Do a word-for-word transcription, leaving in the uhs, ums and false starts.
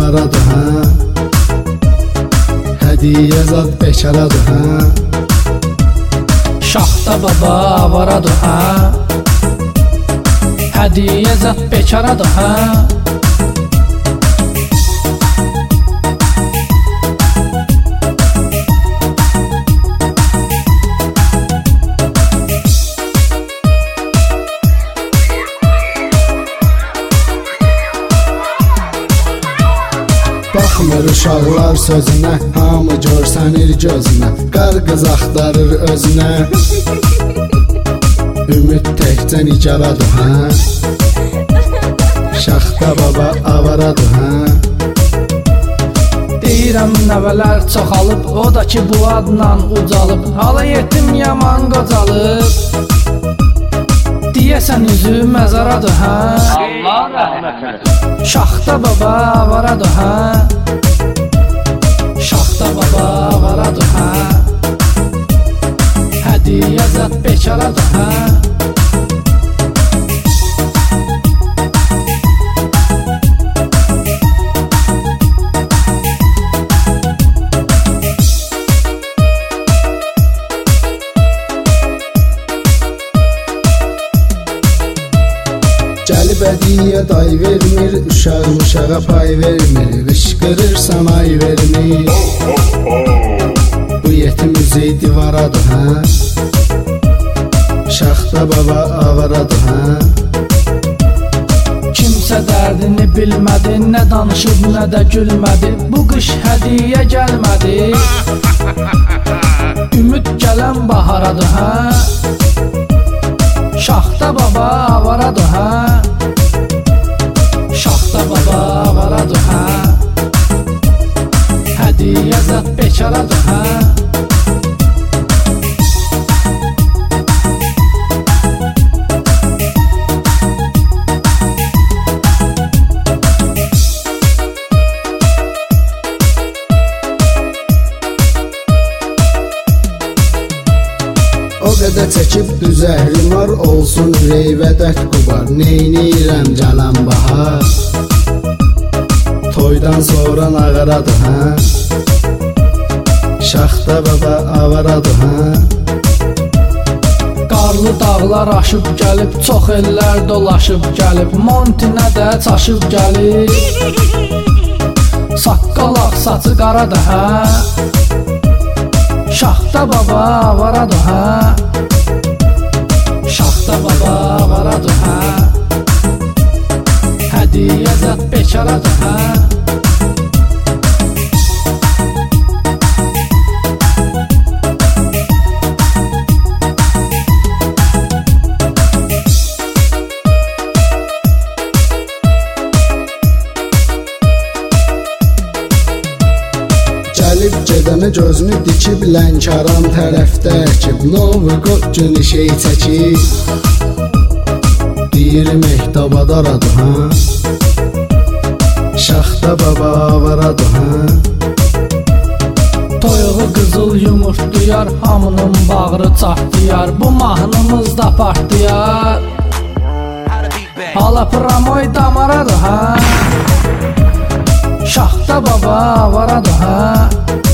avaradır hə? Hədiyə zad bekaradır hə? Şaxta baba avaradır hə? Hədiyə zad bekaradır hə? Baxmır uşaqlar sözünə, hamı görsənir gözünə, qar qız axtarır özünə. Ümid təkcə nicaradır hə? Şaxta baba avaradır hə? Deyirəm nəvələr çoxalıb, o da ki bu adla ucalıb, hala yetim yaman qocalıb. Deyəsən üzü məzaradır hə? Allah rəhmət eləsin. Şaxta baba avaradır hə? Şaxta baba avaradır hə? Hədiyə zad bekaradır hə? Gəlib hədiyə day vermir, uşaq uşağa pay vermir, qışqırırsan ay vermir. Bu yetim üzey divaradır hə? Şaxta baba avaradır hə? Kimsə dərdini bilmədi, nə danışıb, nə də gülmədi, bu qış hədiyə gəlmədi. Ümid gələn baharadır hə? Şaxta baba avaradır hə? Şaxta baba avaradır hə? Hədiyə zad bekaradır hə? O qədər çəkib düzəhrimar olsun, reyvədət qubar, neynirəm gələn bahar. Toydan sonra nağaradır hə? Şaxta baba avaradır hə? Qarlı dağlar aşıb gəlib, çox ellər dolaşıb gəlib, Montinə də çaşıb gəlib. Saqqal ağ saçı qaradır hə? Şaxta baba avaradır hə? Şaxta baba avaradır hə? Hədiyə zad bekaradır hə? Gəlib gedənə gözünü dikib, Lənkəran tərəfdə əkib, Novqod gün şey çəkib. Deyir Mehdabadaradır hə? Şaxta baba avaradır hə? Toyuğu qızıl yumurtlayar, hamının bağrı çatlayar, bu mahnımız da partlayar. Hala pramoy damaradır hə? Şaxta baba avaradır hə?